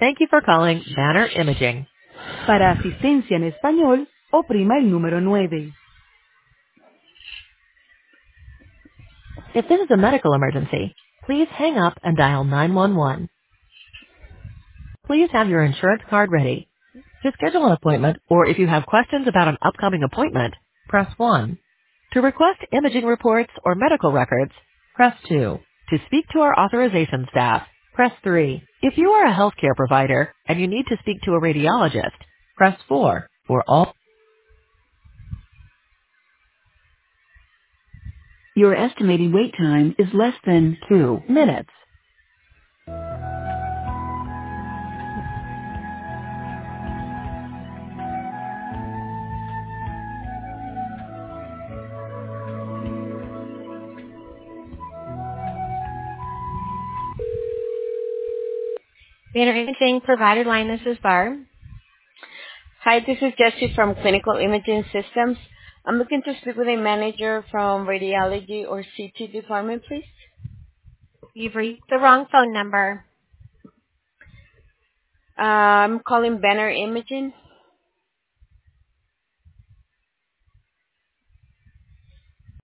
Thank you for calling Banner Imaging. Para asistencia en español, oprima el número 9. If this is a medical emergency, please hang up and dial 911. Please have your insurance card ready. To schedule an appointment or if you have questions about an upcoming appointment, press 1. To request imaging reports or medical records, press 2. To speak to our authorization staff, press 3. If you are a healthcare provider and you need to speak to a radiologist, press 4. For all, your estimated wait time is less than 2 minutes. Banner Imaging provided line, this is Barb. Hi, this is Jessie from Clinical Imaging Systems. I'm looking to speak with a manager from radiology or CT department, please. You've reached the wrong phone number. I'm calling Banner Imaging.